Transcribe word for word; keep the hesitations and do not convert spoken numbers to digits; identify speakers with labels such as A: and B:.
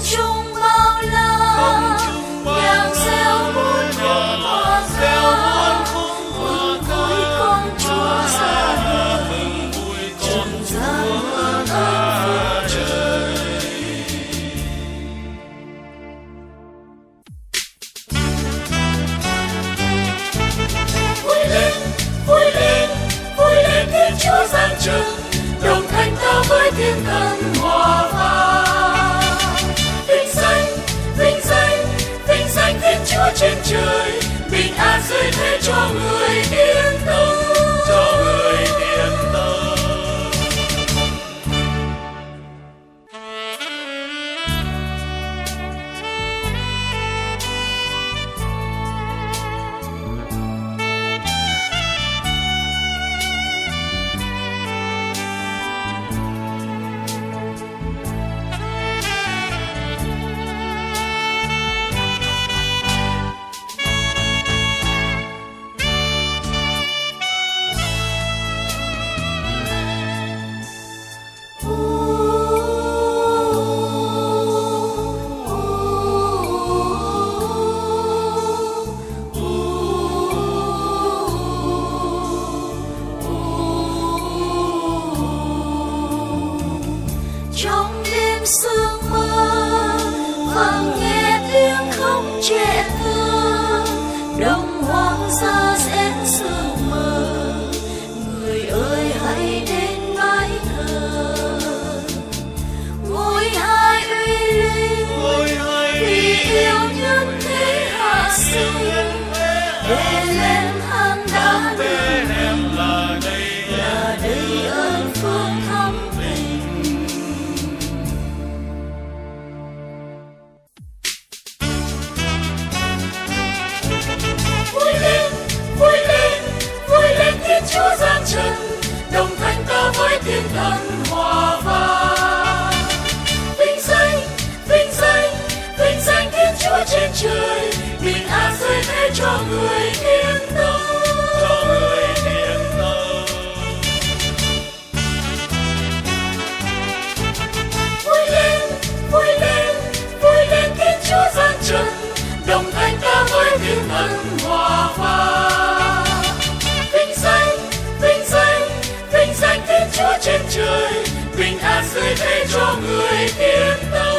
A: trung bao la, nhạc reo muôn khúc hoa ca, mừng vui con Chúa ra đời, trần gian hương hạnh phúc trời. Vui lên, vui lên, vui lên Thiên Chúa giáng trần, đồng thanh ta với thiên thần hòa vang. Vinh danh, vinh danh, vinh danh Thiên Chúa trên trời, bình an dưới thế cho người yên tâm, cho người yên tâm. Trong đêm sương mơ vang nghe tiếng khóc trẻ thơ, đồng hoang dã rẽ sương mờ, người ơi hãy đến bái thờ. Ngôi hai uy linh vì yêu nhân thế hạ sinh, Bethlehem hang đá đường là đầy ơn phước thắm tình. Vui lên, vui lên, vui lên Thiên Chúa giáng trần, đồng thanh ta với thiên thần hòa vang. Vinh danh, vinh danh, vinh danh Thiên Chúa trên trời, bình an dưới thế cho người yên tâm, cho người yên tâm. Vui lên, vui lên, vui lên Thiên Chúa giáng trần, đồng thanh ta với thiên thần hòa vang. Vinh danh, vinh danh, vinh danh Thiên Chúa trên trời, bình an dưới thế cho người yên tâm.